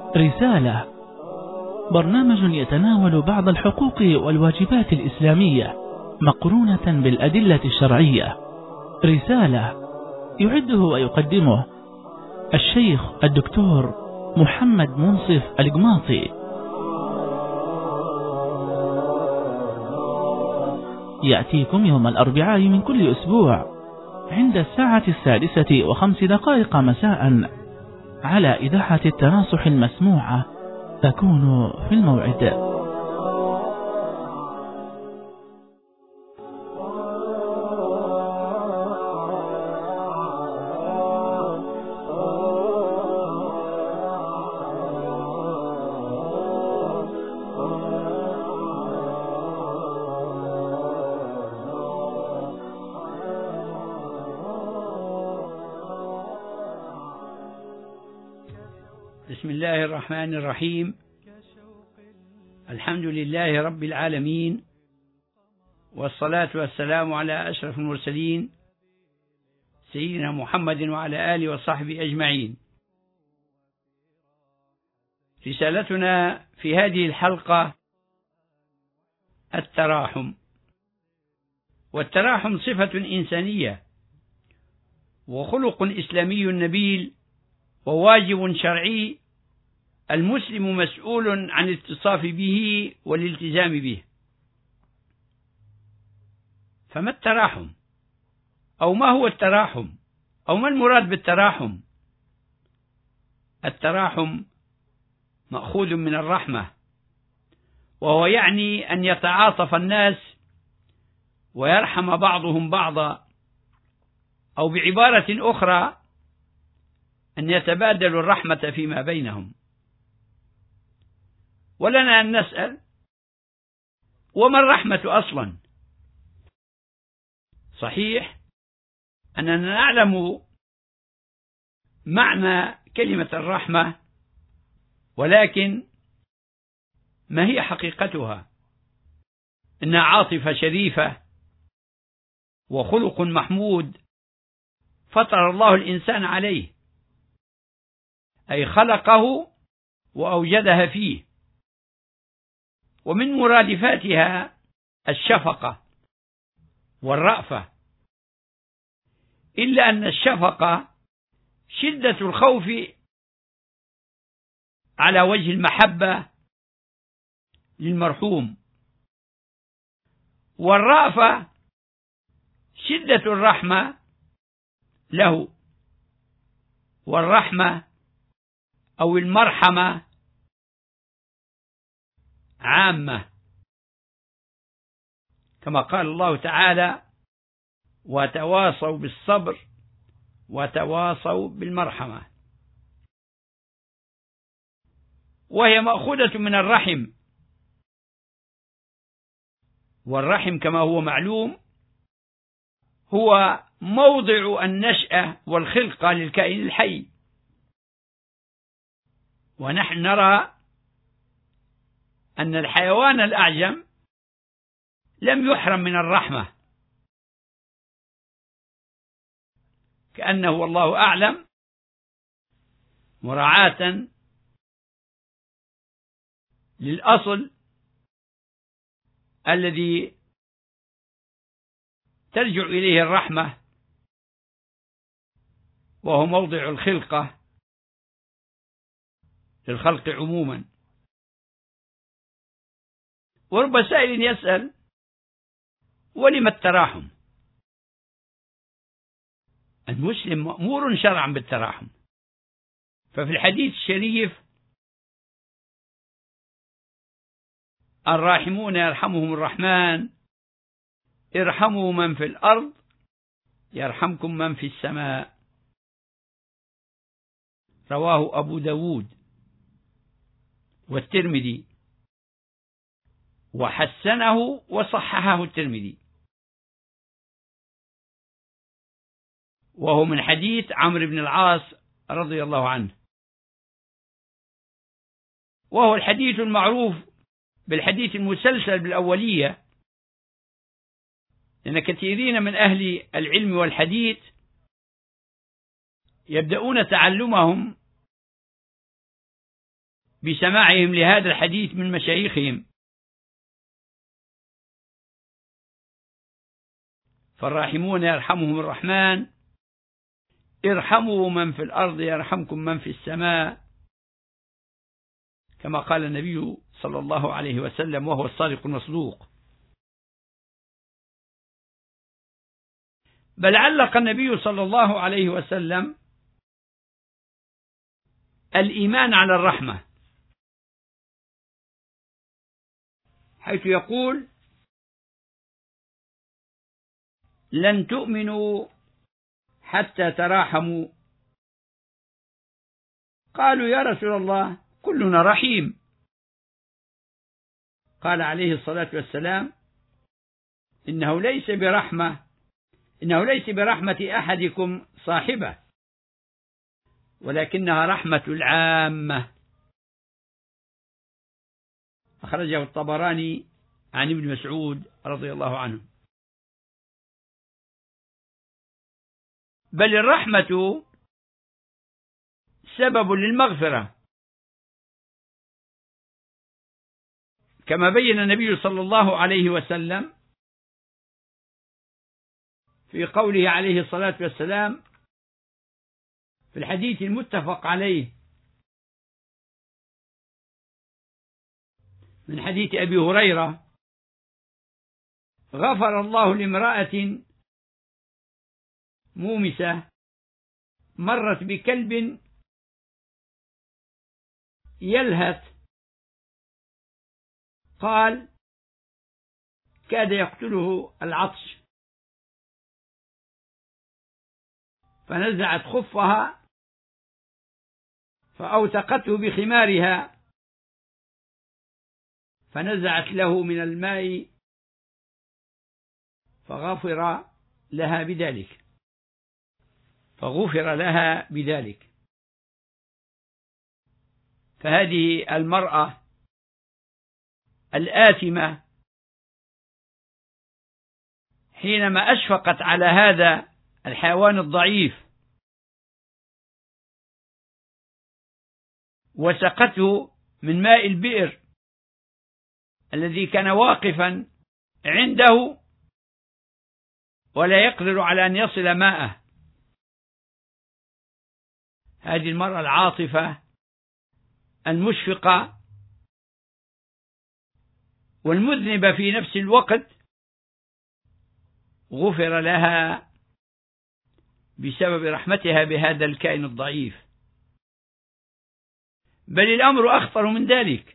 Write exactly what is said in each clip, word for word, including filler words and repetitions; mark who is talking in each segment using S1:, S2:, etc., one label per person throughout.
S1: رسالة، برنامج يتناول بعض الحقوق والواجبات الإسلامية مقرونة بالأدلة الشرعية. رسالة يعده ويقدمه الشيخ الدكتور محمد منصف القماطي. يأتيكم يوم الأربعاء من كل أسبوع عند الساعة السادسة وخمس دقائق مساء على إذاعة التناصح المسموعة. تكون في الموعد.
S2: بسم الله الرحمن الرحيم. الحمد لله رب العالمين، والصلاة والسلام على أشرف المرسلين سيدنا محمد وعلى آله وصحبه أجمعين. رسالتنا في هذه الحلقة التراحم. والتراحم صفة إنسانية وخلق إسلامي نبيل وواجب شرعي، المسلم مسؤول عن الاتصاف به والالتزام به. فما التراحم؟ أو ما هو التراحم؟ أو ما المراد بالتراحم؟ التراحم مأخوذ من الرحمة، وهو يعني أن يتعاطف الناس ويرحم بعضهم بعضا، أو بعبارة أخرى أن يتبادلوا الرحمة فيما بينهم. ولنا أن نسأل: وما الرحمة أصلا؟ صحيح أننا نعلم معنى كلمة الرحمة، ولكن ما هي حقيقتها؟ إنها عاطفة شريفة وخلق محمود فطر الله الإنسان عليه، أي خلقه وأوجدها فيه. ومن مرادفاتها الشفقة والرأفة، إلا أن الشفقة شدة الخوف على وجه المحبة للمرحوم، والرأفة شدة الرحمة له. والرحمة أو المرحمة عامة، كما قال الله تعالى: وتواصوا بالصبر وتواصوا بالمرحمة. وهي مأخوذة من الرحم، والرحم كما هو معلوم هو موضع النشأة والخلقة للكائن الحي. ونحن نرى أن الحيوان الأعجم لم يحرم من الرحمة، كأنه والله أعلم مراعاة للأصل الذي ترجع إليه الرحمة، وهو موضع الخلقة للخلق عموما. ورب سائل يسأل: ولم التراحم؟ المسلم مأمور شرعا بالتراحم. ففي الحديث الشريف: الراحمون يرحمهم الرحمن، ارحموا من في الأرض يرحمكم من في السماء. رواه أبو داود والترمذي، وحسنه وصححه الترمذي، وهو من حديث عمرو بن العاص رضي الله عنه. وهو الحديث المعروف بالحديث المسلسل بالأولية، لأن كثيرين من أهل العلم والحديث يبدأون تعلمهم بسماعهم لهذا الحديث من مشايخهم. فالراحمون يرحمهم الرحمن، ارحموا من في الأرض يرحمكم من في السماء، كما قال النبي صلى الله عليه وسلم وهو الصادق المصدوق. بل علق النبي صلى الله عليه وسلم الإيمان على الرحمة، حيث يقول: لن تؤمنوا حتى تراحموا. قالوا: يا رسول الله كلنا رحيم. قال عليه الصلاة والسلام: إنه ليس برحمة إنه ليس برحمة أحدكم صاحبه، ولكنها رحمة العامة. أخرجه الطبراني عن ابن مسعود رضي الله عنه. بل الرحمة سبب للمغفرة، كما بين النبي صلى الله عليه وسلم في قوله عليه الصلاة والسلام في الحديث المتفق عليه من حديث أبي هريرة: غفر الله لامرأة مومسة مرت بكلب يلهث، قال: كاد يقتله العطش، فنزعت خفها فأوثقته بخمارها، فنزعت له من الماء فغفر لها بذلك فغفر لها بذلك فهذه المرأة الآثمة حينما أشفقت على هذا الحيوان الضعيف وسقته من ماء البئر الذي كان واقفا عنده ولا يقدر على أن يصل ماءه، هذه المرأة العاطفة المشفقة والمذنبة في نفس الوقت غفر لها بسبب رحمتها بهذا الكائن الضعيف. بل الأمر أخطر من ذلك،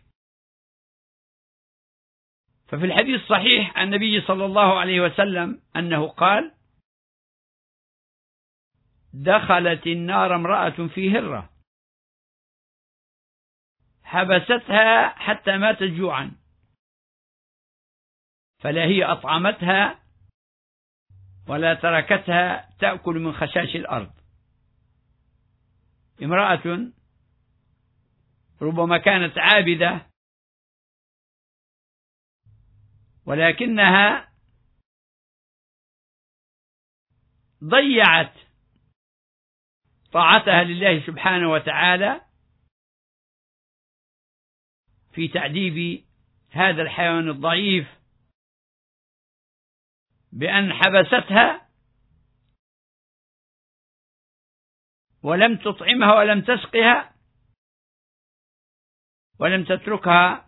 S2: ففي الحديث الصحيح عن النبي صلى الله عليه وسلم أنه قال: دخلت النار امرأة في هرة حبستها حتى ماتت جوعا، فلا هي أطعمتها ولا تركتها تأكل من خشاش الأرض. امرأة ربما كانت عابدة ولكنها ضيعت طاعتها لله سبحانه وتعالى في تعذيب هذا الحيوان الضعيف بأن حبستها ولم تطعمها ولم تسقها ولم تتركها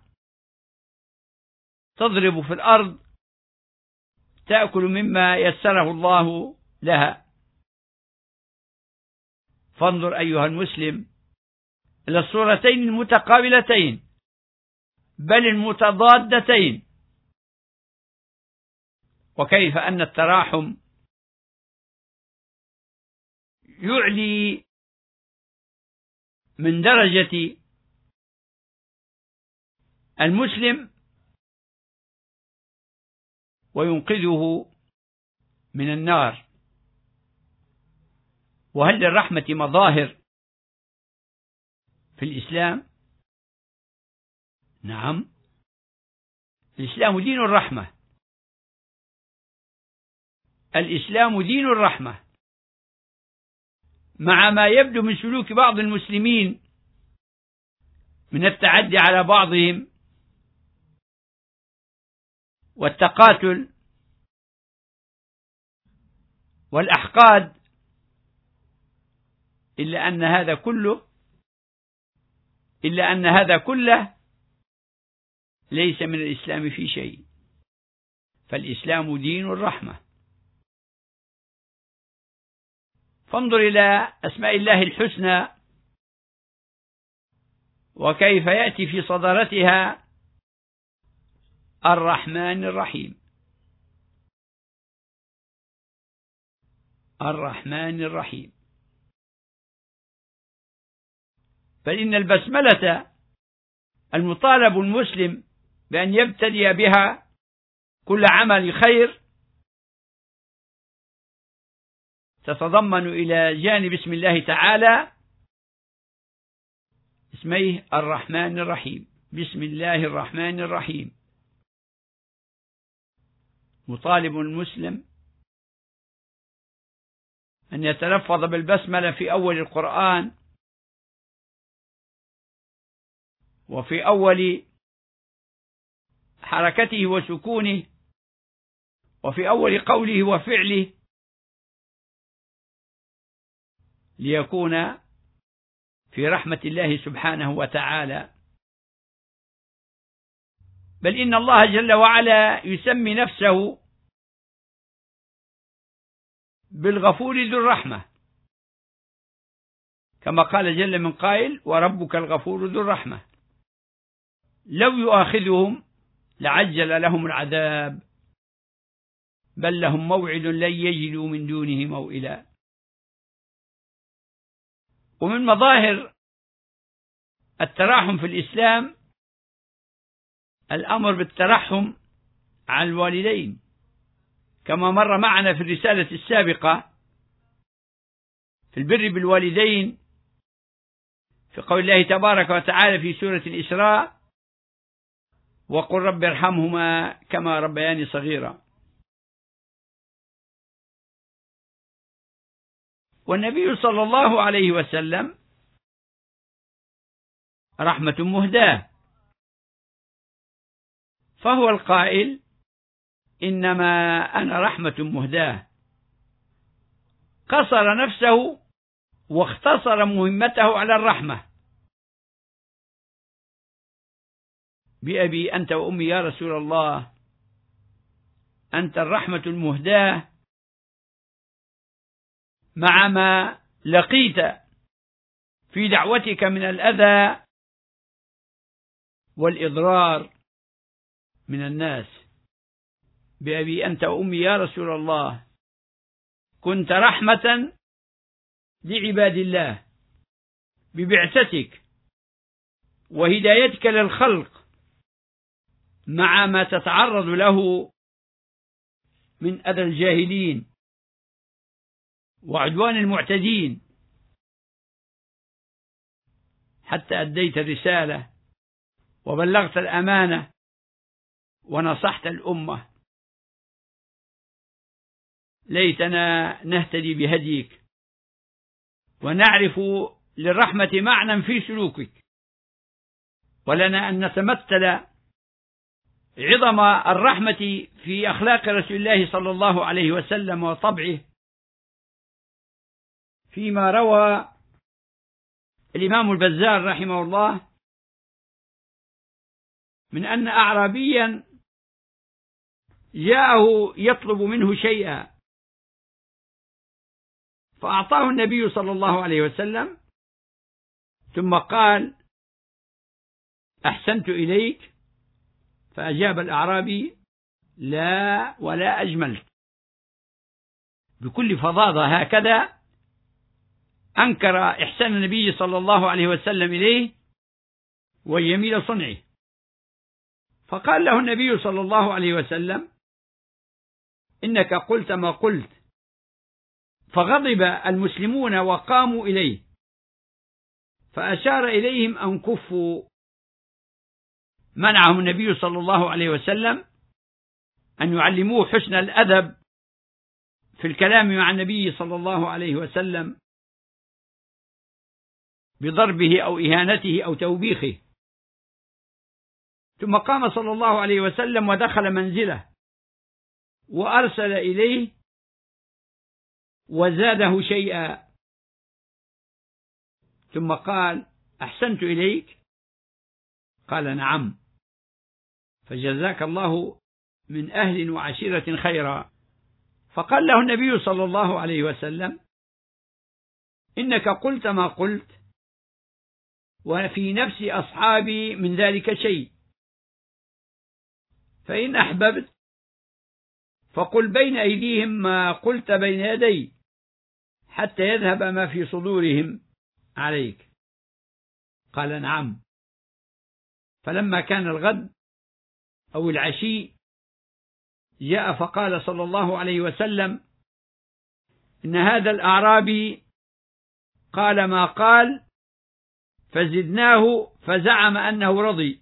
S2: تضرب في الأرض تأكل مما يسره الله لها. فانظر أيها المسلم إلى الصورتين المتقابلتين بل المتضادتين، وكيف أن التراحم يعلي من درجة المسلم وينقذه من النار. وهل للرحمة مظاهر في الإسلام؟ نعم، الإسلام دين الرحمة، الإسلام دين الرحمة، مع ما يبدو من سلوك بعض المسلمين من التعدي على بعضهم والتقاتل والأحقاد، إلا أن هذا كله إلا أن هذا كله ليس من الإسلام في شيء، فالإسلام دين الرحمة. فانظر إلى أسماء الله الحسنى وكيف يأتي في صدارتها الرحمن الرحيم. الرحمن الرحيم. فإن البسملة المطالب المسلم بأن يبتدئ بها كل عمل خير تتضمن إلى جانب اسم الله تعالى اسميه الرحمن الرحيم. بسم الله الرحمن الرحيم. مطالب المسلم أن يتلفظ بالبسملة في أول القرآن وفي أول حركته وسكونه وفي أول قوله وفعله، ليكون في رحمة الله سبحانه وتعالى. بل إن الله جل وعلا يسمي نفسه بالغفور ذو الرحمة، كما قال جل من قائل: وربك الغفور ذو الرحمة. لو يؤاخذهم لعجل لهم العذاب بل لهم موعد لن يجدوا من دونه موئلا. ومن مظاهر التراحم في الإسلام الأمر بالترحم على الوالدين، كما مر معنا في الرسالة السابقة في البر بالوالدين في قول الله تبارك وتعالى في سورة الإسراء: وقل رب ارحمهما كما ربياني صغيرا. والنبي صلى الله عليه وسلم رحمة مهداة، فهو القائل: إنما أنا رحمة مهداة. قصر نفسه واختصر مهمته على الرحمة. بأبي أنت وأمي يا رسول الله، أنت الرحمة المهداة مع ما لقيت في دعوتك من الأذى والإضرار من الناس. بأبي أنت وأمي يا رسول الله، كنت رحمة لعباد الله ببعثتك وهدايتك للخلق، مع ما تتعرض له من أذى الجاهلين وعدوان المعتدين، حتى أديت الرسالة وبلغت الأمانة ونصحت الأمة. ليتنا نهتدي بهديك ونعرف للرحمة معنى في سلوكك، ولنا أن نتمثل عظم الرحمة في أخلاق رسول الله صلى الله عليه وسلم وطبعه، فيما روى الإمام البزار رحمه الله من أن أعرابيا جاءه يطلب منه شيئا، فأعطاه النبي صلى الله عليه وسلم، ثم قال: أحسنت إليك. فأجاب الأعرابي: لا ولا أجملت. بكل فظاظة هكذا أنكر إحسان النبي صلى الله عليه وسلم إليه وجميل صنعه. فقال له النبي صلى الله عليه وسلم: إنك قلت ما قلت. فغضب المسلمون وقاموا إليه، فأشار إليهم أن كفوا. منعهم النبي صلى الله عليه وسلم أن يعلموه حسن الأدب في الكلام مع النبي صلى الله عليه وسلم بضربه أو إهانته أو توبيخه، ثم قام صلى الله عليه وسلم ودخل منزله وأرسل إليه وزاده شيئا، ثم قال: أحسنت إليك؟ قال: نعم. فجزاك الله من أهل وعشيرة خيرا. فقال له النبي صلى الله عليه وسلم: إنك قلت ما قلت، وفي نفس أصحابي من ذلك شيء، فإن أحببت فقل بين أيديهم ما قلت بين يدي، حتى يذهب ما في صدورهم عليك. قال: نعم. فلما كان الغد أو العشي جاء فقال صلى الله عليه وسلم: إن هذا الأعرابي قال ما قال، فزدناه فزعم أنه رضي،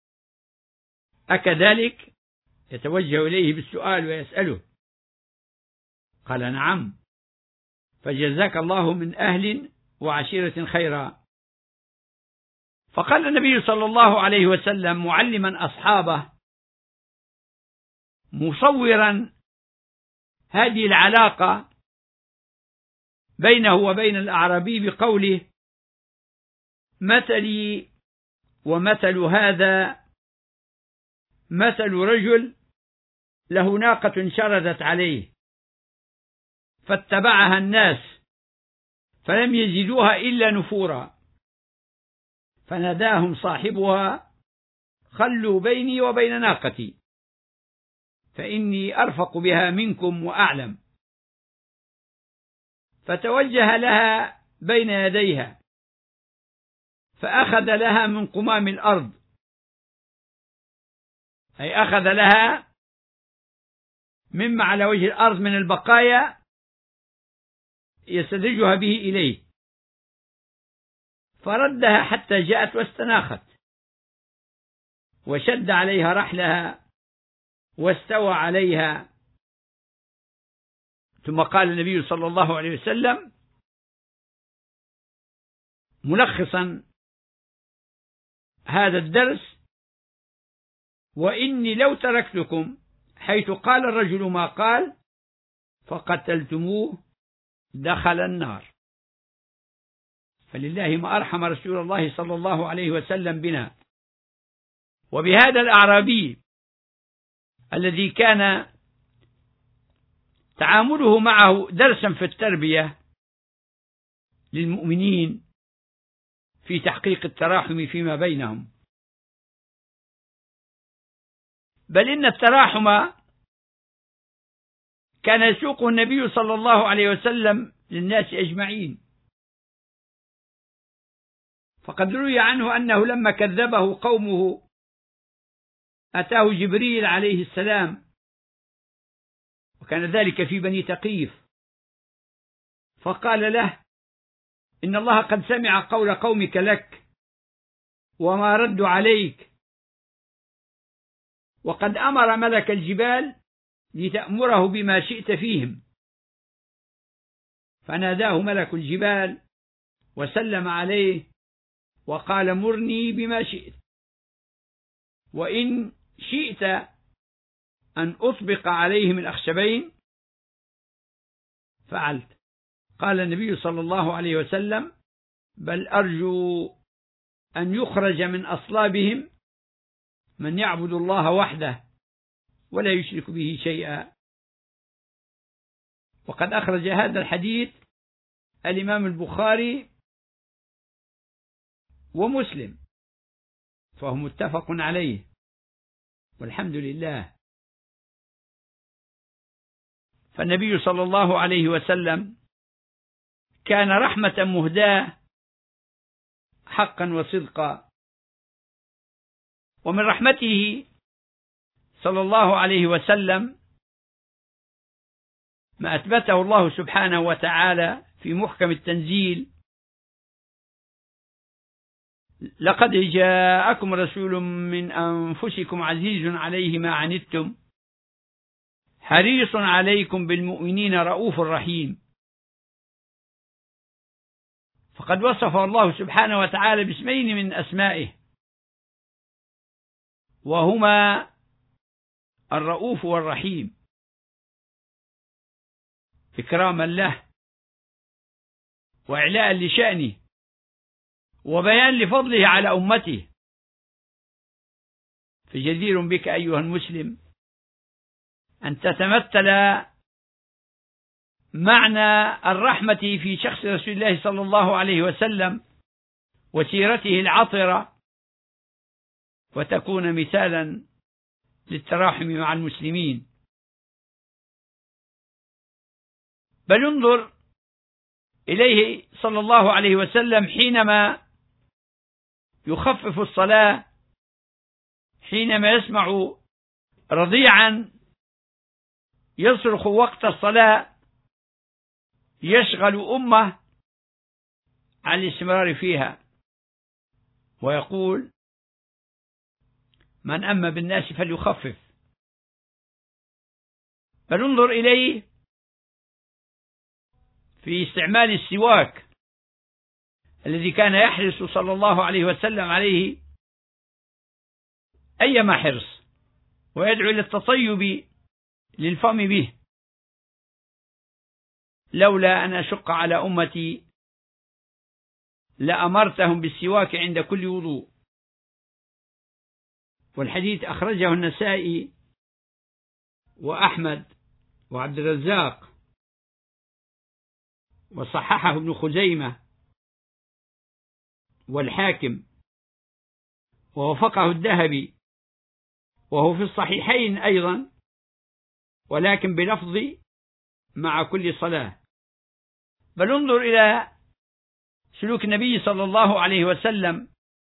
S2: أكذلك؟ يتوجه إليه بالسؤال ويسأله. قال: نعم. فجزاك الله من أهل وعشيرة خيرا. فقال النبي صلى الله عليه وسلم معلما أصحابه مصورا هذه العلاقة بينه وبين الأعرابي بقوله: مثلي ومثل هذا مثل رجل له ناقة شردت عليه، فاتبعها الناس فلم يجدوها إلا نفورا، فناداهم صاحبها: خلوا بيني وبين ناقتي، فإني أرفق بها منكم وأعلم. فتوجه لها بين يديها، فأخذ لها من قمام الأرض، أي أخذ لها مما على وجه الأرض من البقايا يستدرجها به إليه، فردها حتى جاءت واستناخت، وشد عليها رحلها واستوى عليها. ثم قال النبي صلى الله عليه وسلم ملخصا هذا الدرس: وإني لو تركتكم حيث قال الرجل ما قال فقتلتموه دخل النار. فلله ما أرحم رسول الله صلى الله عليه وسلم بنا وبهذا الأعرابي الذي كان تعامله معه درسا في التربية للمؤمنين في تحقيق التراحم فيما بينهم. بل إن التراحم كان يسوقه النبي صلى الله عليه وسلم للناس أجمعين، فقد روي عنه أنه لما كذبه قومه أتاه جبريل عليه السلام، وكان ذلك في بني ثقيف، فقال له: إن الله قد سمع قول قومك لك وما ردوا عليك، وقد أمر ملك الجبال لتأمره بما شئت فيهم. فناداه ملك الجبال وسلم عليه وقال: مرني بما شئت، وإن شئت أن أطبق عليهم الأخشبين فعلت. قال النبي صلى الله عليه وسلم: بل أرجو أن يخرج من أصلابهم من يعبد الله وحده ولا يشرك به شيئا. وقد أخرج هذا الحديث الإمام البخاري ومسلم، فهو متفق عليه، والحمد لله. فالنبي صلى الله عليه وسلم كان رحمة مهداة حقا وصدقا. ومن رحمته صلى الله عليه وسلم ما أثبته الله سبحانه وتعالى في محكم التنزيل: لقد جاءكم رسول من أنفسكم عزيز عليه ما عنتم حريص عليكم بالمؤمنين رؤوف رحيم. فقد وصف الله سبحانه وتعالى باسمين من أسمائه، وهما الرؤوف والرحيم، إكراما له وإعلاء لشأنه وبيان لفضله على أمته. فجدير بك أيها المسلم أن تتمثل معنى الرحمة في شخص رسول الله صلى الله عليه وسلم وسيرته العطرة، وتكون مثالا للتراحم مع المسلمين. بل انظر إليه صلى الله عليه وسلم حينما يخفف الصلاة، حينما يسمع رضيعا يصرخ وقت الصلاة يشغل أمه عن الاستمرار فيها، ويقول: من أما بالناس فليخفف. بل انظر إليه في استعمال السواك الذي كان يحرص صلى الله عليه وسلم عليه أيما حرص، ويدعو إلى التطيب للفم به: لولا أن أشق على أمتي لأمرتهم بالسواك عند كل وضوء. والحديث أخرجه النسائي وأحمد وعبد الرزاق، وصححه ابن خزيمة والحاكم، ووفقه الذهبي، وهو في الصحيحين أيضا، ولكن بلفظ مع كل صلاة. بل انظر إلى سلوك النبي صلى الله عليه وسلم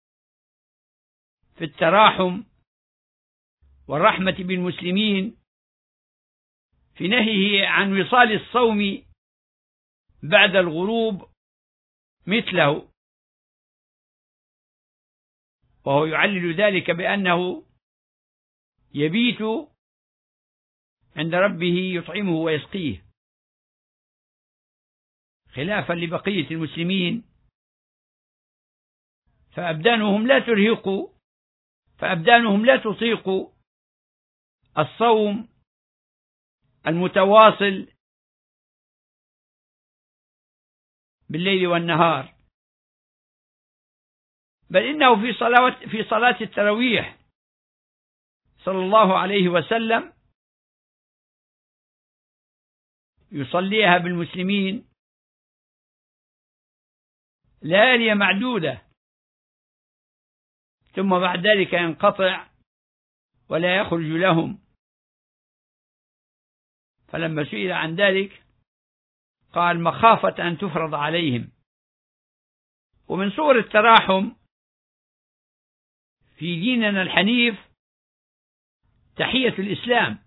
S2: في التراحم والرحمة بالمسلمين، في نهيه عن وصال الصوم بعد الغروب مثله، وهو يعلل ذلك بأنه يبيت عند ربه يطعمه ويسقيه، خلافا لبقية المسلمين، فأبدانهم لا ترهق فأبدانهم لا تطيق الصوم المتواصل بالليل والنهار. بل إنه في صلاة في صلاة التراويح صلى الله عليه وسلم يصليها بالمسلمين ليالي معدودة، ثم بعد ذلك ينقطع ولا يخرج لهم. فلما سئل عن ذلك قال: مخافة أن تفرض عليهم. ومن صور التراحم في ديننا الحنيف تحية الإسلام،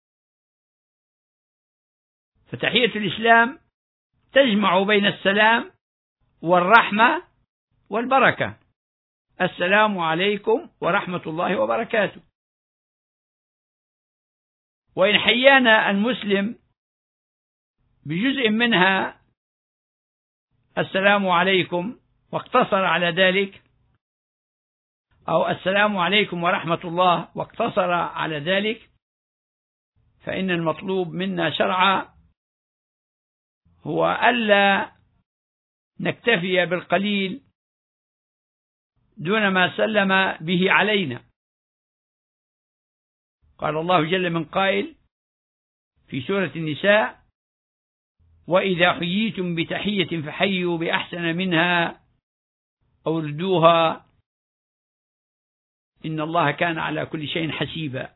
S2: فتحية الإسلام تجمع بين السلام والرحمة والبركة: السلام عليكم ورحمة الله وبركاته. وإن حيانا المسلم بجزء منها السلام عليكم واقتصر على ذلك، أو السلام عليكم ورحمة الله واقتصر على ذلك، فإن المطلوب منا شرعا هو ألا نكتفي بالقليل دون ما سلم به علينا. قال الله جل من قائل في سورة النساء: وإذا حييتم بتحية فحيوا بأحسن منها أو ردوها إن الله كان على كل شيء حسيبا.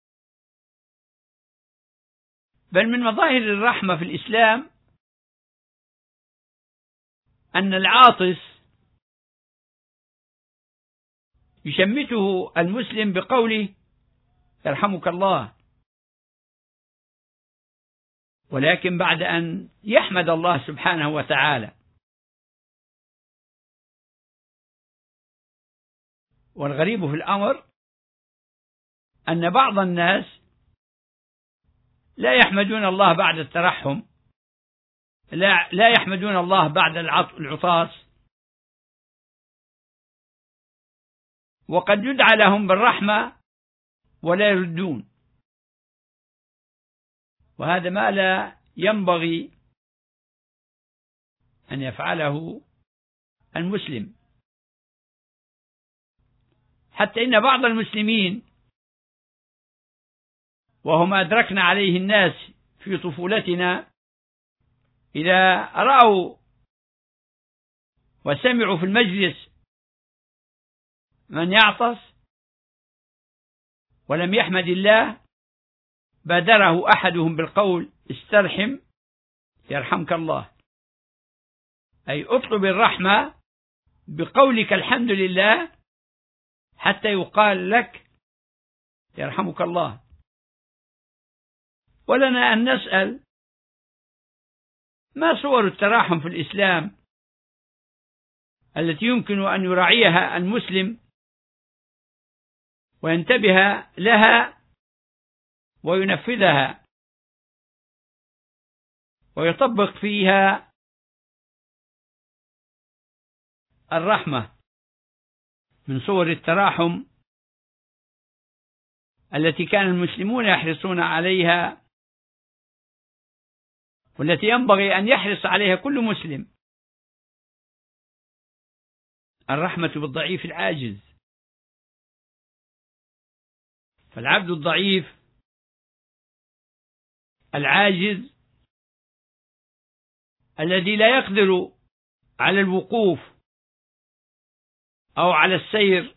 S2: بل من مظاهر الرحمة في الإسلام أن العاطس يشمته المسلم بقوله: يرحمك الله، ولكن بعد أن يحمد الله سبحانه وتعالى. والغريب في الأمر أن بعض الناس لا يحمدون الله بعد الترحم، لا, لا يحمدون الله بعد العطاس، وقد يدعى لهم بالرحمة ولا يردون، وهذا ما لا ينبغي أن يفعله المسلم. حتى إن بعض المسلمين وهم أدركنا عليه الناس في طفولتنا إذا رأوا وسمعوا في المجلس من يعطس ولم يحمد الله بادره أحدهم بالقول: استرحم يرحمك الله، أي اطلب الرحمة بقولك الحمد لله حتى يقال لك يرحمك الله. ولنا أن نسأل: ما صور التراحم في الإسلام التي يمكن أن يراعيها المسلم وينتبه لها وينفذها ويطبق فيها الرحمة من صور التراحم التي كان المسلمون يحرصون عليها، والتي ينبغي أن يحرص عليها كل مسلم: الرحمة بالضعيف العاجز. فالعبد الضعيف العاجز الذي لا يقدر على الوقوف أو على السير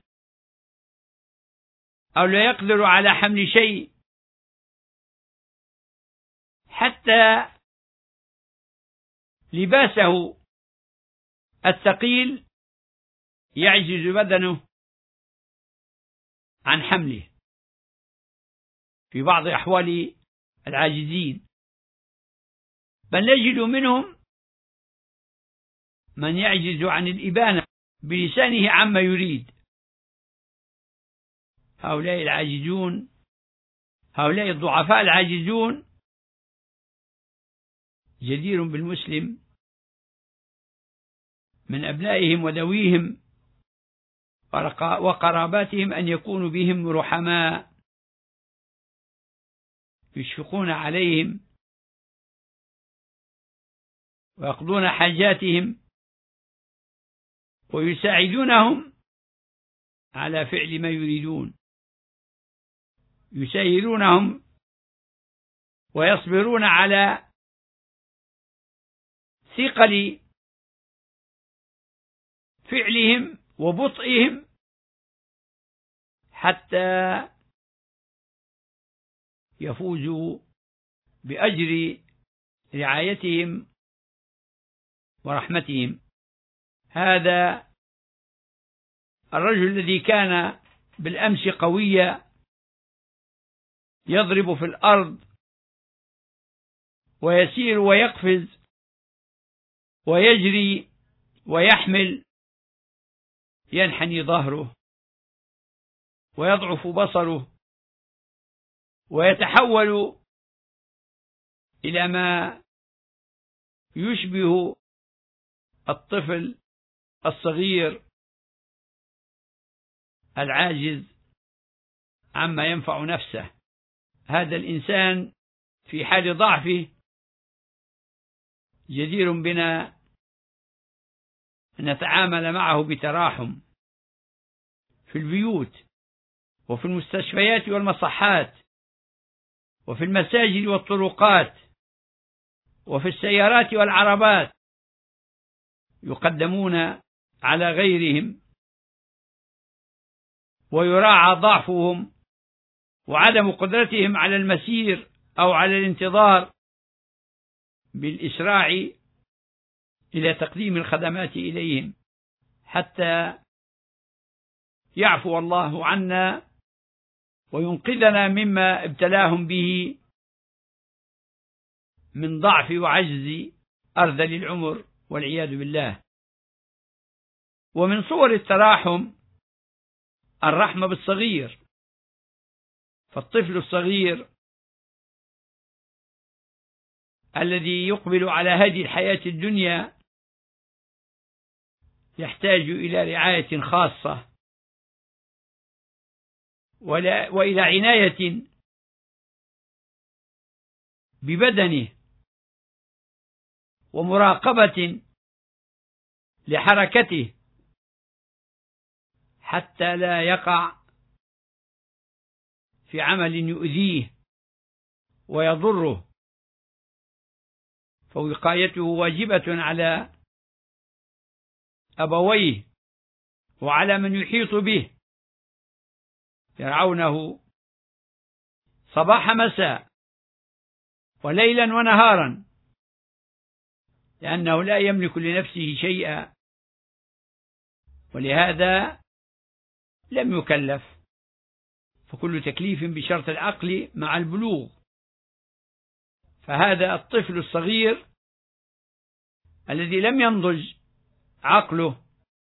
S2: أو لا يقدر على حمل شيء، حتى لباسه الثقيل يعجز بدنه عن حمله في بعض أحوال العاجزين، بل نجد منهم من يعجز عن الإبانة بلسانه عما يريد. هؤلاء العاجزون، هؤلاء الضعفاء العاجزون جدير بالمسلم من أبنائهم وذويهم وقراباتهم أن يكونوا بهم رحماء، يشفقون عليهم ويقضون حاجاتهم ويساعدونهم على فعل ما يريدون، يسيرونهم ويصبرون على ثقل فعلهم وبطئهم حتى يفوزوا بأجر رعايتهم ورحمتهم. هذا الرجل الذي كان بالأمس قويا يضرب في الأرض ويسير ويقفز ويجري ويحمل، ينحني ظهره ويضعف بصره ويتحول إلى ما يشبه الطفل الصغير العاجز عما ينفع نفسه. هذا الإنسان في حال ضعفه جدير بنا أن نتعامل معه بتراحم في البيوت وفي المستشفيات والمصحات وفي المساجد والطرقات وفي السيارات والعربات، يقدمون على غيرهم ويراعى ضعفهم وعدم قدرتهم على المسير أو على الانتظار بالإسراع إلى تقديم الخدمات إليهم حتى يعفو الله عنا وينقذنا مما ابتلاهم به من ضعف وعجز أرذل العمر والعياذ بالله. ومن صور التراحم الرحمة بالصغير، فالطفل الصغير الذي يقبل على هذه الحياة الدنيا يحتاج إلى رعاية خاصة وإلى عناية ببدنه ومراقبة لحركته حتى لا يقع في عمل يؤذيه ويضره، فوقايته واجبة على أبويه وعلى من يحيط به يرعونه صباح مساء وليلا ونهارا، لأنه لا يملك لنفسه شيئا، ولهذا لم يكلف، فكل تكليف بشرط العقل مع البلوغ. فهذا الطفل الصغير الذي لم ينضج عقله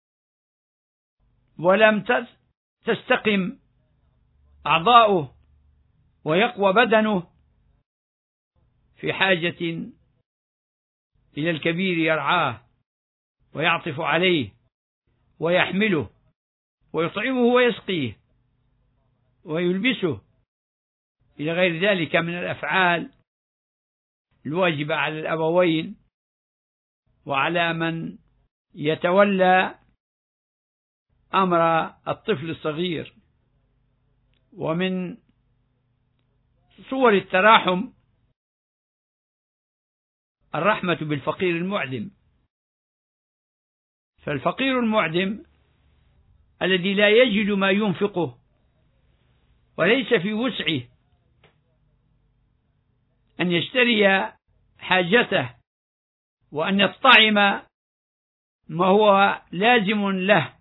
S2: ولم تستقم أعضاؤه ويقوى بدنه في حاجة إلى الكبير يرعاه ويعطف عليه ويحمله ويطعمه ويسقيه ويلبسه إلى غير ذلك من الأفعال الواجبة على الأبوين وعلى من يتولى أمر الطفل الصغير. ومن صور التراحم الرحمة بالفقير المعدم، فالفقير المعدم الذي لا يجد ما ينفقه وليس في وسعه أن يشتري حاجته وأن يطعم ما هو لازم له،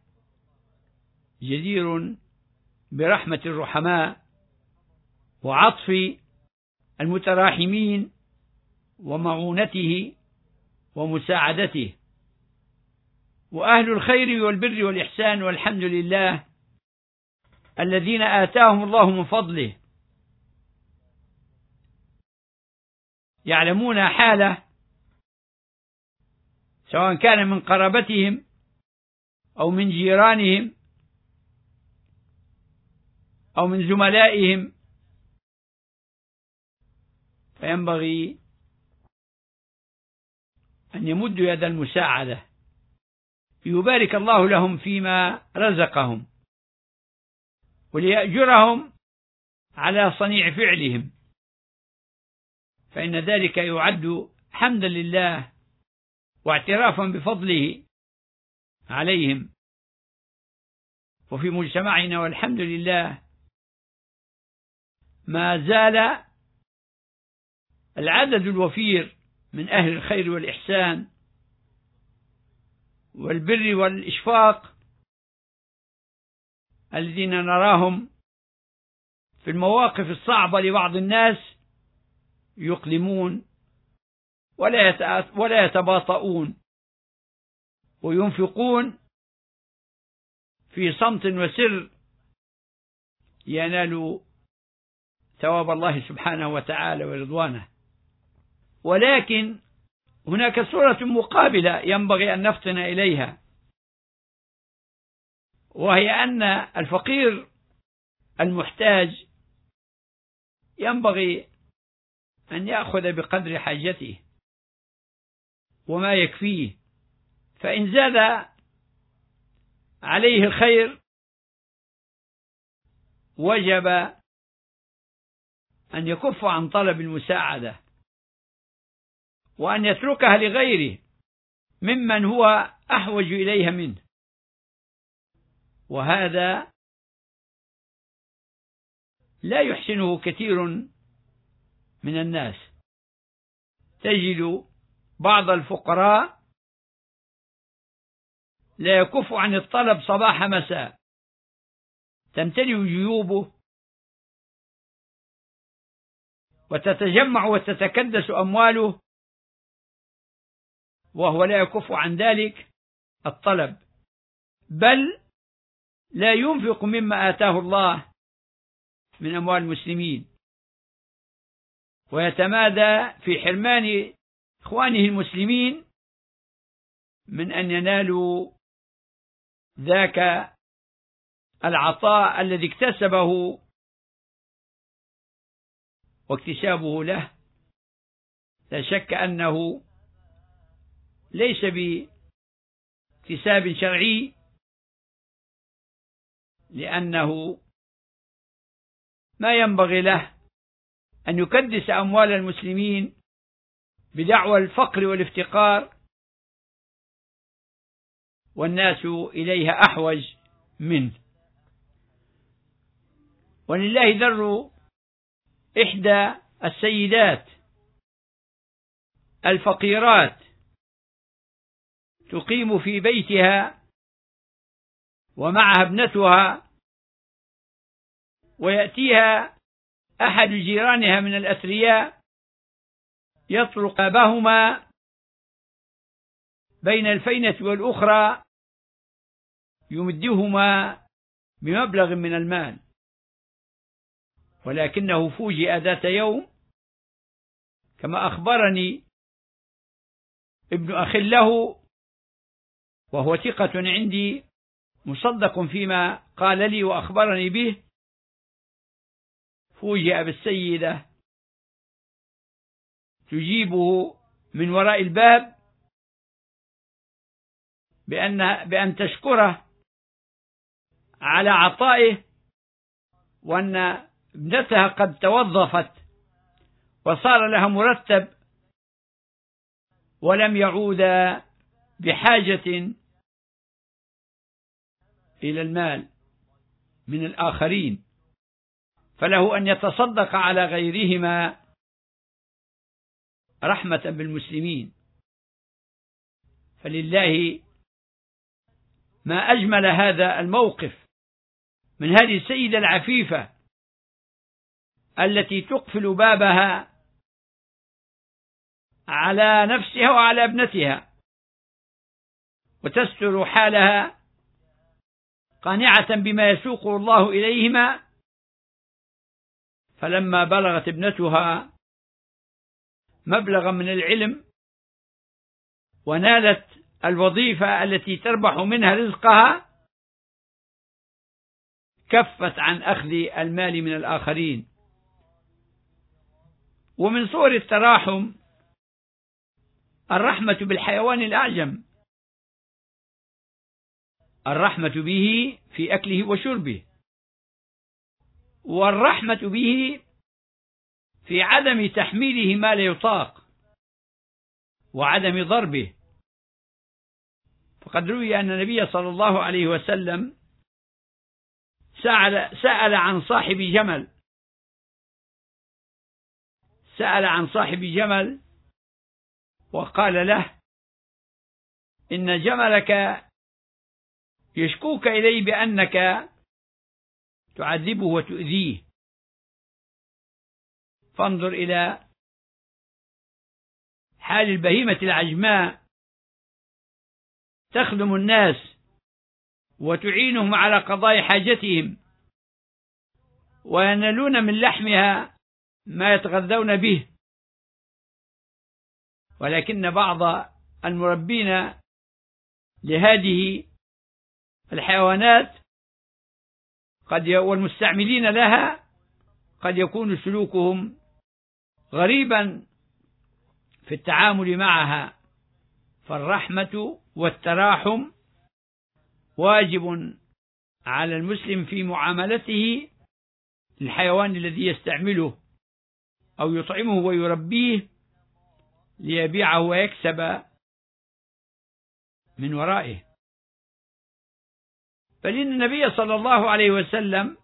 S2: جدير برحمة الرحماء وعطف المتراحمين ومعونته ومساعدته. وأهل الخير والبر والإحسان والحمد لله الذين آتاهم الله من فضله يعلمون حاله، سواء كان من قرابتهم أو من جيرانهم أو من زملائهم، فينبغي أن يمدوا يد المساعدة ليبارك الله لهم فيما رزقهم وليأجرهم على صنيع فعلهم، فإن ذلك يعد حمدا لله واعترافا بفضله عليهم. وفي مجتمعنا والحمد لله ما زال العدد الوفير من أهل الخير والإحسان والبر والإشفاق الذين نراهم في المواقف الصعبة لبعض الناس يقلمون ولا يتباطؤون وينفقون في صمت وسر ينالوا ثواب الله سبحانه وتعالى ورضوانه. ولكن هناك صورة مقابلة ينبغي أن نفطن إليها، وهي أن الفقير المحتاج ينبغي أن يأخذ بقدر حاجته وما يكفيه، فإن زاد عليه الخير وجب أن يكف عن طلب المساعدة وأن يتركها لغيره ممن هو أحوج إليها منه. وهذا لا يحسنه كثير من الناس. تجد بعض الفقراء لا يكف عن الطلب صباح مساء، تمتلئ جيوبه وتتجمع وتتكدس أمواله وهو لا يكف عن ذلك الطلب، بل لا ينفق مما آتاه الله من أموال المسلمين، ويتمادى في حرمان إخوانه المسلمين من أن ينالوا ذاك العطاء الذي اكتسبه واكتسابه له لا شك أنه ليس باكتساب شرعي، لأنه ما ينبغي له أن يكدس أموال المسلمين بدعوى الفقر والافتقار والناس إليها أحوج منه. ولله در إحدى السيدات الفقيرات تقيم في بيتها ومعها ابنتها، ويأتيها أحد جيرانها من الأثرياء يطرق بابهما بين الفينة والأخرى يمدهما بمبلغ من المال، ولكنه فوجئ ذات يوم كما أخبرني ابن أخ له وهو ثقة عندي مصدق فيما قال لي وأخبرني به، فوجئ بالسيدة تجيبه من وراء الباب بأن بأن تشكره على عطائه، وأن ابنتها قد توظفت وصار لها مرتب ولم يعود بحاجة إلى المال من الآخرين، فله أن يتصدق على غيرهما رحمة بالمسلمين. فلله ما أجمل هذا الموقف من هذه السيدة العفيفة التي تقفل بابها على نفسها وعلى ابنتها وتستر حالها قانعة بما يسوقه الله إليهما. فلما بلغت ابنتها مبلغا من العلم ونالت الوظيفة التي تربح منها رزقها، كفت عن أخذ المال من الآخرين. ومن صور التراحم الرحمة بالحيوان الأعجم، الرحمة به في أكله وشربه، والرحمة به في عدم تحميله ما لا يطاق وعدم ضربه. فقد روي أن النبي صلى الله عليه وسلم سأل, سأل عن صاحب جمل سأل عن صاحب جمل وقال له إن جملك يشكوك إليه بأنك تعذبه وتؤذيه، فانظر إلى حال البهيمة العجماء تخدم الناس وتعينهم على قضاء حاجتهم وينالون من لحمها ما يتغذون به، ولكن بعض المربين لهذه الحيوانات قد والمستعملين لها قد يكون سلوكهم غريبا في التعامل معها. فالرحمة والتراحم واجب على المسلم في معاملته للحيوان الذي يستعمله أو يطعمه ويربيه ليبيعه ويكسب من ورائه. فإن النبي صلى الله عليه وسلم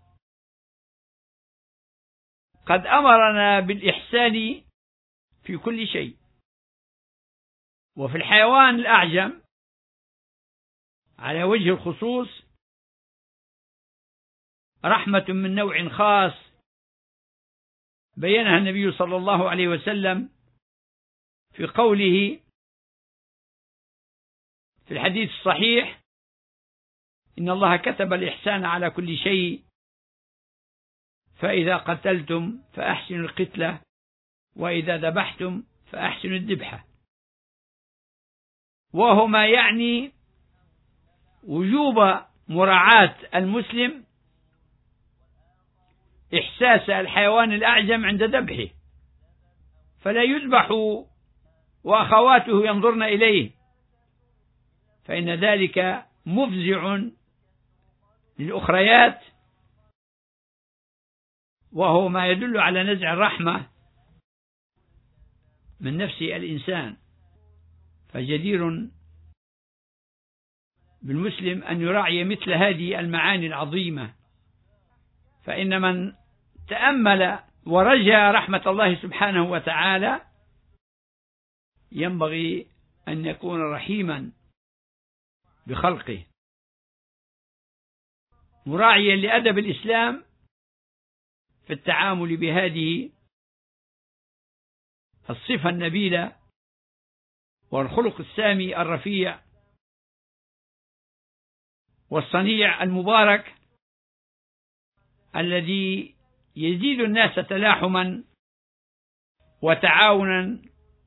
S2: قد أمرنا بالإحسان في كل شيء، وفي الحيوان الأعجم على وجه الخصوص رحمة من نوع خاص بينها النبي صلى الله عليه وسلم في قوله في الحديث الصحيح: إن الله كتب الإحسان على كل شيء، فإذا قتلتم فأحسنوا القتلة، وإذا ذبحتم فأحسنوا الذبحة. وهو ما يعني وجوب مراعاة المسلم إحساس الحيوان الأعجم عند ذبحه، فلا يذبح وأخواته ينظرن إليه، فإن ذلك مفزع للأخريات، وهو ما يدل على نزع الرحمة من نفس الإنسان. فجدير بالمسلم أن يراعي مثل هذه المعاني العظيمة، فإن من تأمل ورجى رحمة الله سبحانه وتعالى ينبغي أن يكون رحيما بخلقه، مراعيا لأدب الإسلام في التعامل بهذه الصفة النبيلة والخلق السامي الرفيع والصنيع المبارك الذي يزيد الناس تلاحما وتعاونا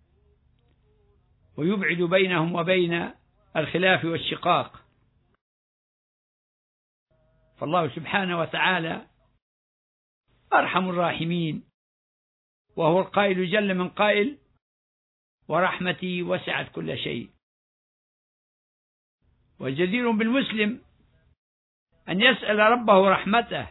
S2: ويبعد بينهم وبين الخلاف والشقاق. فالله سبحانه وتعالى أرحم الراحمين، وهو القائل جل من قائل: ورحمتي وسعت كل شيء. وجدير بالمسلم أن يسأل ربه رحمته،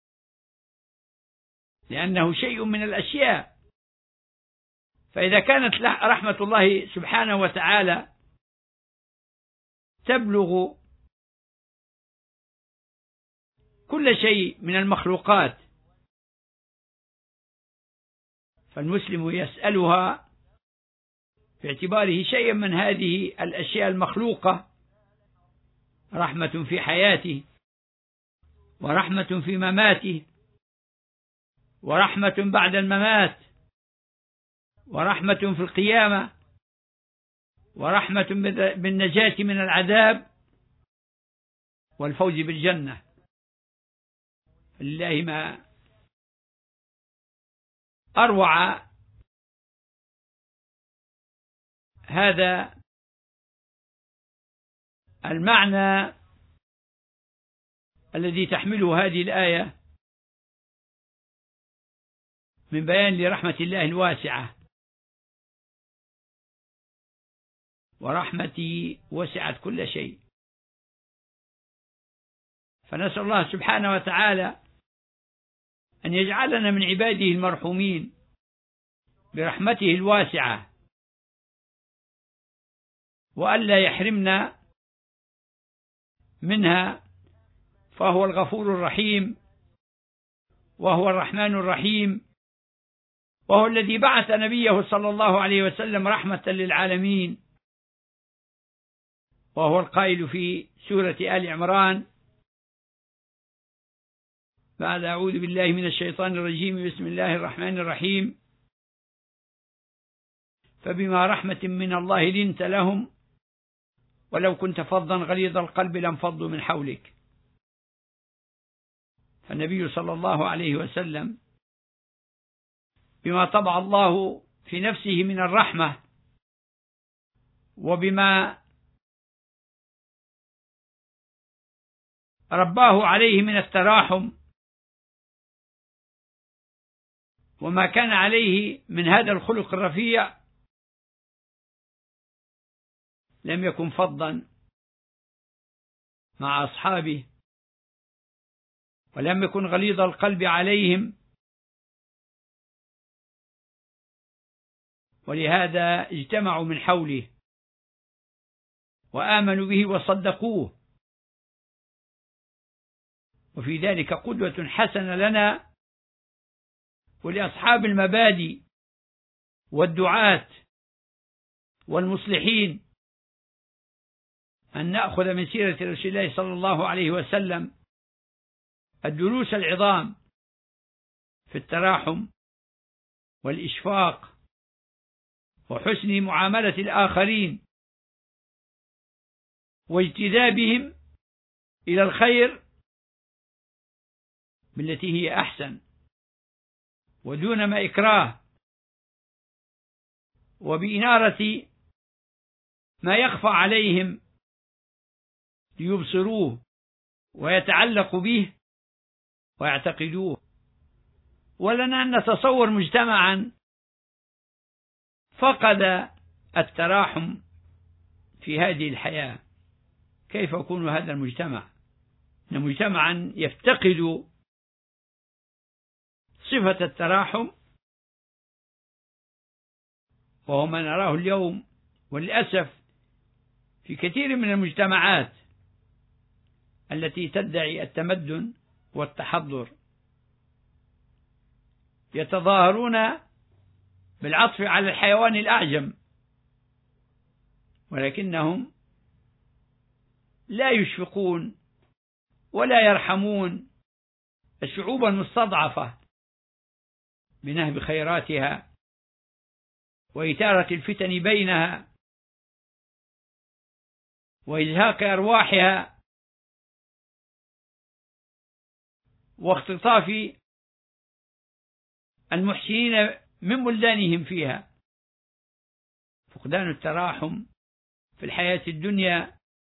S2: لأنه شيء من الأشياء، فإذا كانت رحمة الله سبحانه وتعالى تبلغ كل شيء من المخلوقات، فالمسلم يسألها في اعتباره شيئا من هذه الأشياء المخلوقة، رحمة في حياته، ورحمة في مماته، ورحمة بعد الممات، ورحمة في القيامة، ورحمة بالنجاة من العذاب والفوز بالجنة. لله ما أروع هذا المعنى الذي تحمله هذه الآية من بيان لرحمة الله الواسعة: ورحمتي وسعت كل شيء. فنسأل الله سبحانه وتعالى أن يجعلنا من عباده المرحومين برحمته الواسعة، وألا يحرمنا منها، فهو الغفور الرحيم، وهو الرحمن الرحيم، وهو الذي بعث نبيه صلى الله عليه وسلم رحمة للعالمين، وهو القائل في سورة آل عمران بعد أعوذ بالله من الشيطان الرجيم: بسم الله الرحمن الرحيم، فبما رحمة من الله لنت لهم ولو كنت فظا غليظ القلب لانفضوا من حولك. فالنبي صلى الله عليه وسلم بما طبع الله في نفسه من الرحمة، وبما رباه عليه من التراحم، وما كان عليه من هذا الخلق الرفيع، لم يكن فظا مع أصحابه، ولم يكن غليظ القلب عليهم، ولهذا اجتمعوا من حوله وآمنوا به وصدقوه. وفي ذلك قدوة حسنة لنا ولأصحاب المبادئ والدعاة والمصلحين، أن نأخذ من سيرة رسول الله صلى الله عليه وسلم الدروس العظام في التراحم والإشفاق وحسن معاملة الآخرين واجتذابهم إلى الخير بالتي هي أحسن، ودون ما إكراه، وبإنارة ما يخفى عليهم ليبصروه ويتعلقوا به ويعتقدوه. ولنا أن نتصور مجتمعا فقد التراحم في هذه الحياة، كيف يكون هذا المجتمع؟ إن مجتمعا يفتقد صفة التراحم، وهو ما نراه اليوم وللأسف في كثير من المجتمعات التي تدعي التمدن والتحضر، يتظاهرون بالعطف على الحيوان الأعجم، ولكنهم لا يشفقون ولا يرحمون الشعوب المستضعفة بنهب خيراتها وإثارة الفتن بينها وإزهاق أرواحها واختطاف المحسنين من بلدانهم فيها. فقدان التراحم في الحياة الدنيا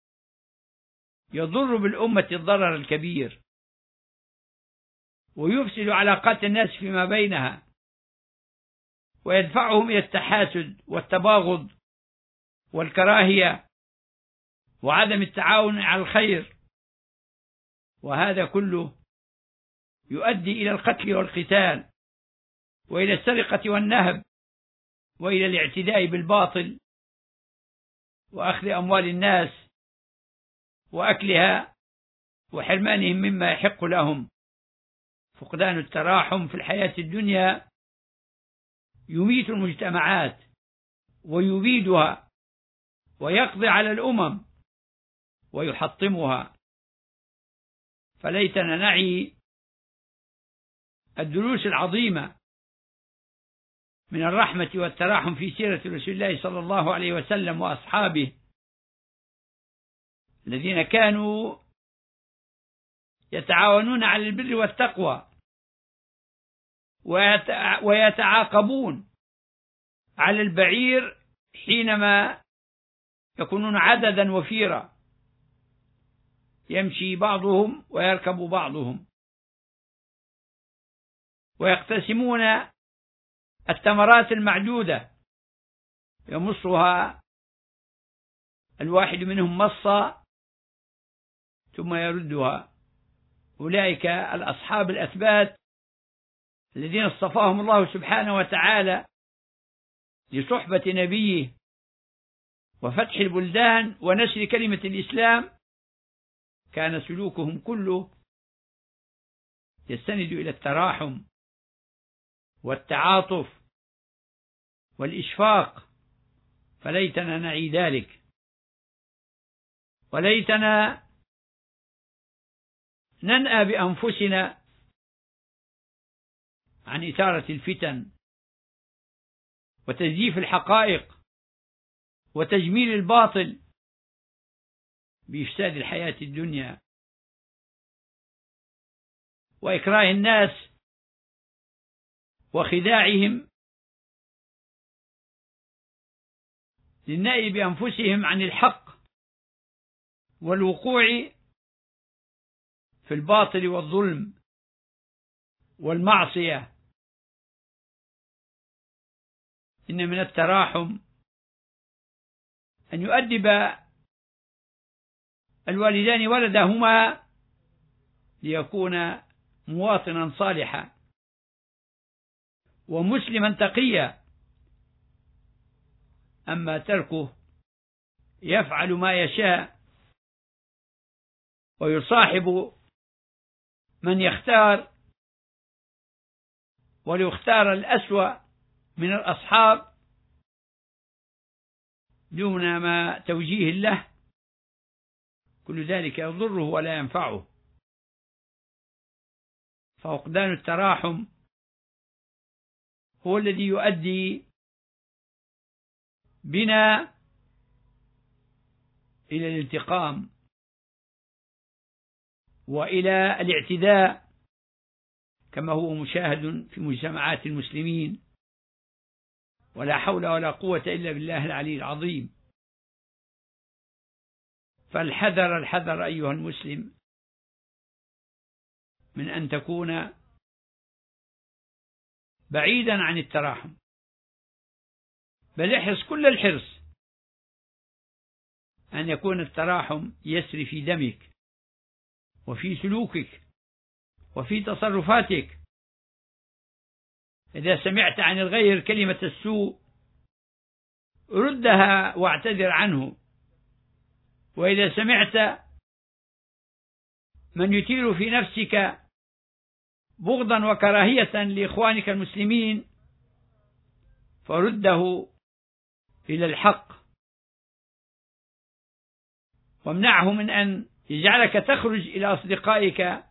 S2: يضر بالأمة الضرر الكبير، ويفسد علاقات الناس فيما بينها، ويدفعهم إلى التحاسد والتباغض والكراهية وعدم التعاون على الخير، وهذا كله يؤدي إلى القتل والقتال وإلى السرقة والنهب وإلى الاعتداء بالباطل وأخذ أموال الناس وأكلها وحرمانهم مما يحق لهم. فقدان التراحم في الحياة الدنيا يميت المجتمعات ويبيدها ويقضي على الأمم ويحطمها. فليتنا نعي الدروس العظيمة من الرحمة والتراحم في سيرة رسول الله صلى الله عليه وسلم وأصحابه الذين كانوا يتعاونون على البر والتقوى ويتعاقبون على البعير حينما يكونون عددا وفيرا، يمشي بعضهم ويركب بعضهم، ويقتسمون التمرات المعدودة يمصها الواحد منهم مصة ثم يردها. أولئك الأصحاب الأثبات الذين اصطفاهم الله سبحانه وتعالى لصحبة نبيه وفتح البلدان ونشر كلمة الإسلام، كان سلوكهم كله يستند إلى التراحم والتعاطف والإشفاق. فليتنا نعي ذلك، وليتنا ننأى بأنفسنا عن إثارة الفتن وتزييف الحقائق وتجميل الباطل بإفساد الحياة الدنيا وإكراه الناس وخداعهم للنأي بأنفسهم عن الحق والوقوع في الباطل والظلم والمعصية. إن من التراحم أن يؤدب الوالدان ولدهما ليكون مواطنا صالحا ومسلما تقيا، أما تركه يفعل ما يشاء ويصاحب من يختار، وليختار الأسوأ من الأصحاب دون ما توجيه له، كل ذلك يضره ولا ينفعه. ففقدان التراحم هو الذي يؤدي بنا إلى الانتقام وإلى الاعتداء كما هو مشاهد في مجتمعات المسلمين، ولا حول ولا قوة إلا بالله العلي العظيم. فالحذر الحذر أيها المسلم من أن تكون بعيدا عن التراحم، بل احرص كل الحرص أن يكون التراحم يسري في دمك وفي سلوكك وفي تصرفاتك. إذا سمعت عن الغير كلمة السوء ردها واعتذر عنه، وإذا سمعت من يثير في نفسك بغضا وكراهية لإخوانك المسلمين فرده إلى الحق، وامنعه من أن يجعلك تخرج إلى أصدقائك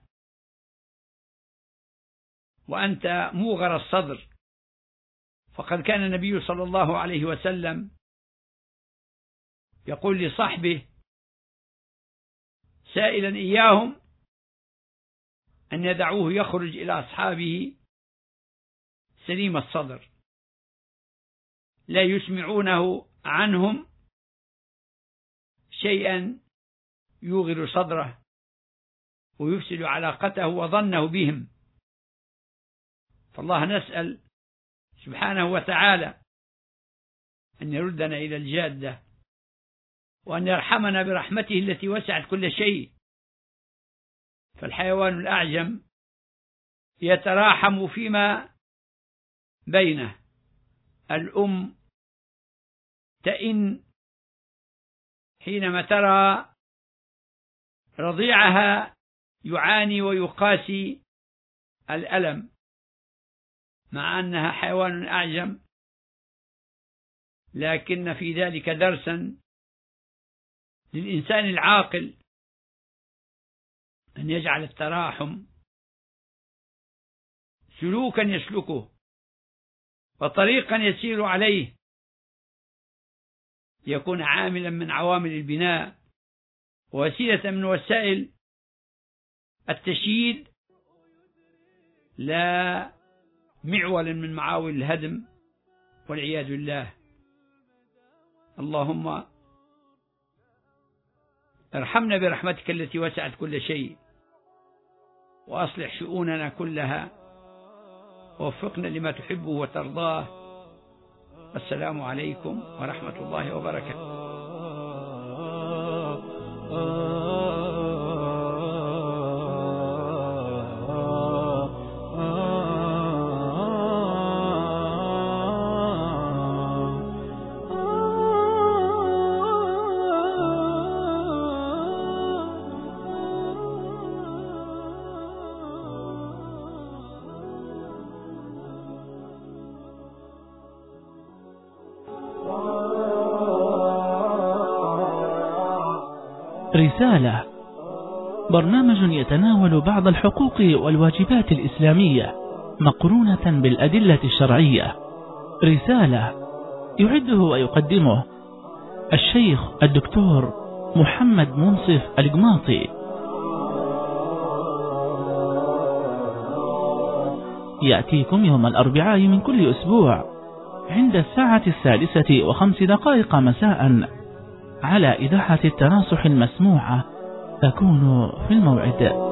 S2: وأنت موغر الصدر. فقد كان النبي صلى الله عليه وسلم يقول لصحبه سائلا إياهم أن يدعوه يخرج إلى أصحابه سليم الصدر، لا يسمعونه عنهم شيئا يوغر صدره ويفسد علاقته وظنه بهم. فالله نسأل سبحانه وتعالى أن يردنا إلى الجادة، وأن يرحمنا برحمته التي وسعت كل شيء. فالحيوان الأعجم يتراحم فيما بينه، الأم تئن حينما ترى رضيعها يعاني ويقاسي الألم، مع أنها حيوان أعجم، لكن في ذلك درسا للإنسان العاقل أن يجعل التراحم سلوكا يسلكه وطريقا يسير عليه، يكون عاملا من عوامل البناء ووسيلة من وسائل التشييد، لا معول من معاول الهدم والعياذ بالله. اللهم ارحمنا برحمتك التي وسعت كل شيء، وأصلح شؤوننا كلها، ووفقنا لما تحبه وترضاه. السلام عليكم ورحمة الله وبركاته.
S1: رسالة، برنامج يتناول بعض الحقوق والواجبات الإسلامية مقرونة بالأدلة الشرعية. رسالة يعده ويقدمه الشيخ الدكتور محمد منصف القماطي. يأتيكم يوم الأربعاء من كل أسبوع عند الساعة السادسة وخمس دقائق مساء على إذاعة التناصح المسموعة. تكون في الموعد.